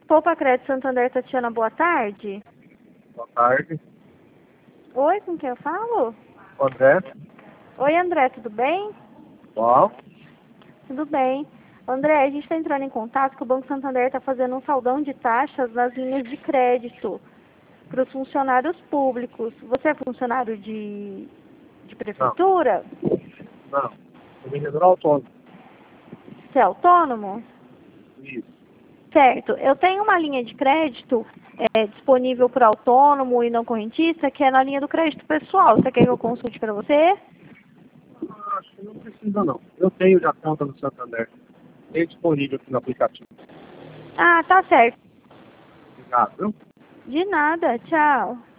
Poupa Crédito Santander, Tatiana, boa tarde. Boa tarde. Oi, com quem eu falo? André. Oi, André, tudo bem? Qual? Tudo bem. André, a gente está entrando em contato que o Banco Santander está fazendo um saldão de taxas nas linhas de crédito para os funcionários públicos. Você é funcionário de prefeitura? Não. Sou vendedor autônomo. Você é autônomo? Isso. Certo. Eu tenho uma linha de crédito disponível para autônomo e não correntista, que é na linha do crédito pessoal. Você quer que eu consulte para você? Acho que não precisa, não. Eu tenho já conta no Santander. Tem disponível aqui no aplicativo. Ah, tá certo. Obrigado, viu? De nada. Tchau.